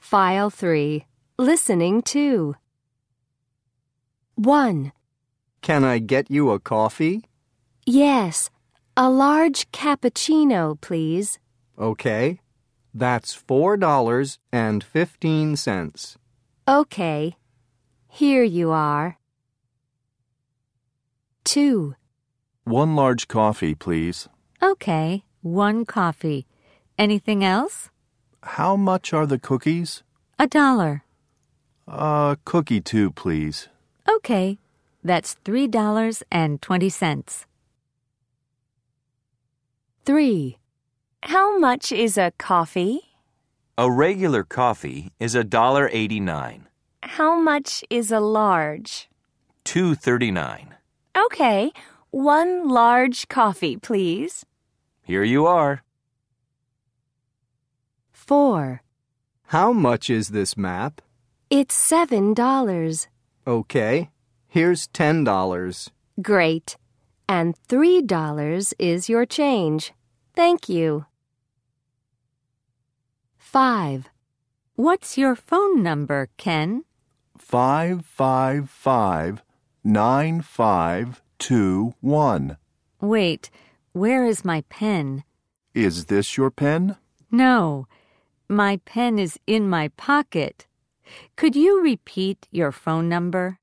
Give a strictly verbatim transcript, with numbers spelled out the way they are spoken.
File three. Listening two. one. Can I get you a coffee? Yes, a large cappuccino, please. Okay. That's four dollars and fifteen cents. Okay. Here you are. two. One large coffee, please. Okay, one coffee. Anything else? How much are the cookies? A dollar. A cookie too, please. Okay, that's three dollars and twenty cents. three. How much is a coffee? A regular coffee is a dollar eighty-nine. How much is a large? Two thirty-nine. Okay, one large coffee, please. Here you are. four. How much is this map? It's seven dollars. Okay. Here's ten dollars. Great. And three dollars is your change. Thank you. five. What's your phone number, Ken? Five five five nine five two one. Wait, where is my pen? Is this your pen? No, my pen is in my pocket. Could you repeat your phone number?